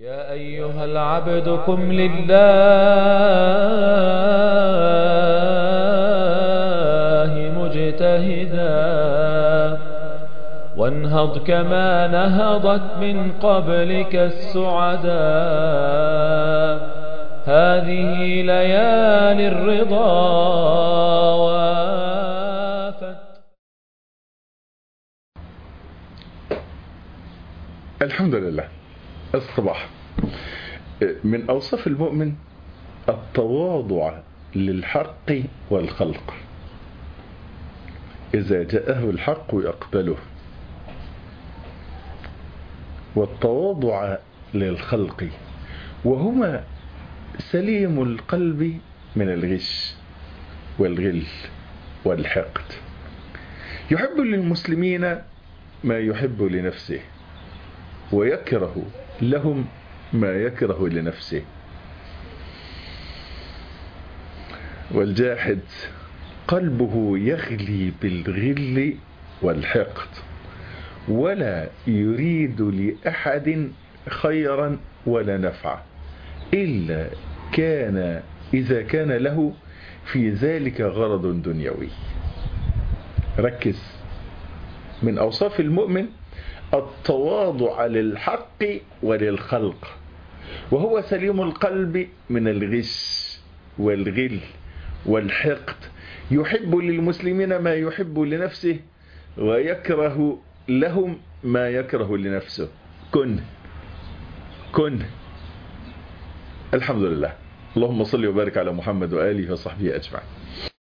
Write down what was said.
يا أيها العبد قم لله مجتهدا وانهض كما نهضت من قبلك السعدا. هذه ليالي الرضا وافت. الحمد لله. الصباح من أوصاف المؤمن التواضع للحق والخلق، إذا جاءه الحق يقبله، والتواضع للخلق، وهما سليم القلب من الغش والغل والحقد. يحب للمسلمين ما يحب لنفسه، ويكره لهم ما يكره لنفسه. والجاحد قلبه يغلي بالغل والحقد، ولا يريد لأحد خيرا ولا نفعا إلا إذا كان له في ذلك غرض دنيوي. ركز، من أوصاف المؤمن التواضع للحق وللخلق، وهو سليم القلب من الغش والغل والحقد. يحب للمسلمين ما يحب لنفسه، ويكره لهم ما يكره لنفسه. كن الحمد لله. اللهم صل وبارك على محمد وآله وصحبه أجمعين.